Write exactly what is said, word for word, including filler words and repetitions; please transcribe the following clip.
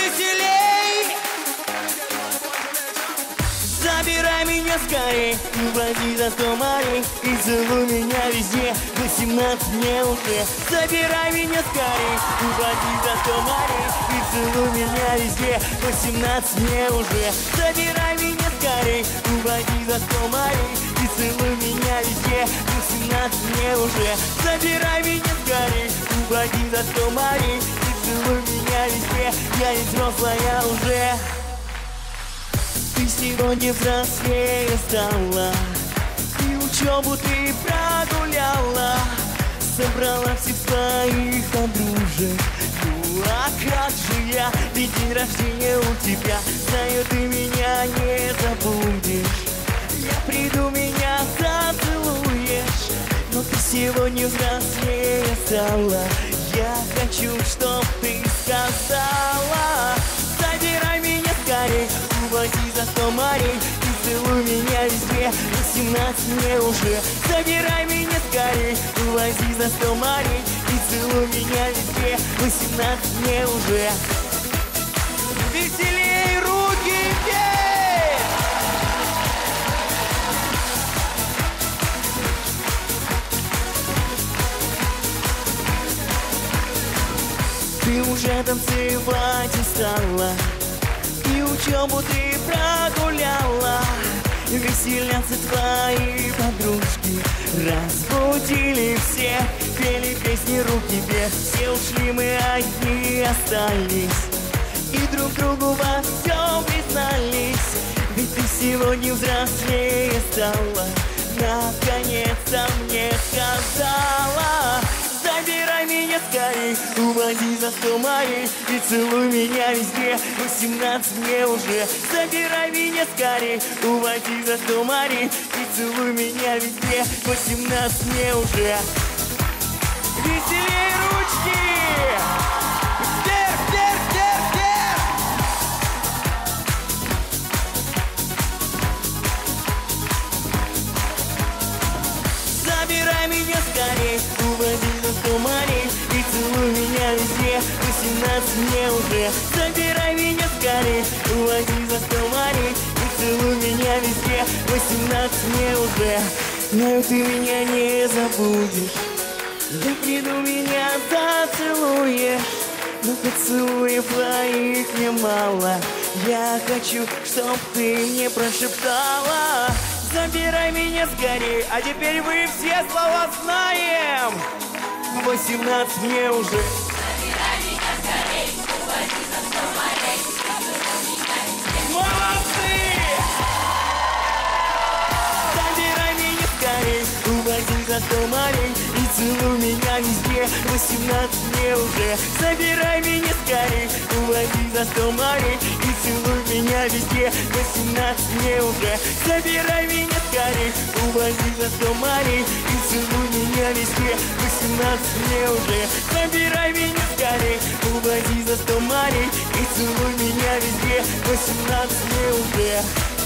веселей. Забирай меня скорей, уводи за сто морей и целуй меня везде. Восемнадцать мне уже. Забирай меня скорей, уводи за сто морей и целуй меня везде. Восемнадцать мне уже. Забирай меня скорей, уводи за сто морей и целуй меня везде. Восемнадцать мне уже. Забирай меня скорей, уводи за сто морей и целуй меня везде. Я не взрослая уже. Ты сегодня взрослее стала, и учебу ты прогуляла, собрала всех своих подружек. Ну а как же я, ведь день рождения у тебя, знаю, ты меня не забудешь. Я приду, меня зацелуешь, но ты сегодня взрослее стала. Я хочу, чтоб ты сказала: забирай меня скорей, уводи за сто морей и целуй меня везде. Восемнадцать мне уже. Забирай меня скорей, уводи за сто морей и целуй меня везде. Восемнадцать мне уже. Веселей, руки вверх! Ты уже танцевать устала, и учебу ты прогуляла. Веселятся твои подружки, разбудили все, пели песни руки вверх. Все ушли, мы одни остались, и друг другу во всем признались. Ведь ты сегодня взрослее стала, наконец-то мне сказала: забирай меня скорей, уводи за сто морей и целуй меня везде. Восемнадцать мне уже. Забирай меня скорей, уводи за сто морей и целуй меня везде. Восемнадцать мне уже. Веселей, ручки! Вверх, вверх, вверх, вверх! Забирай меня скорей, уводи за сто морей и целуй меня везде. Восемнадцать мне уже. Забирай меня скорей, уводи за сто морей и целуй меня везде. Восемнадцать мне уже. Знаю, ты меня не забудешь. Я приду, меня зацелуешь, но поцелуев твоих мне мало. Я хочу, чтоб ты мне прошептала: забирай меня скорей. А теперь вы все слова знаем. Восемнадцать мне уже. Забирай меня скорей, уводи за сто морей и целуй меня везде. Молодцы! Забирай меня скорей, уводи за сто морей и целуй меня везде. Восемнадцать мне уже. Забирай меня скорей, уводи за сто морей и целуй меня везде. Восемнадцать мне уже. Забирай меня скорей, уводи за сто морей и целуй меня везде. Восемнадцать мне уже. Забирай меня скорей, уводи за сто морей и целуй меня везде. Восемнадцать мне уже.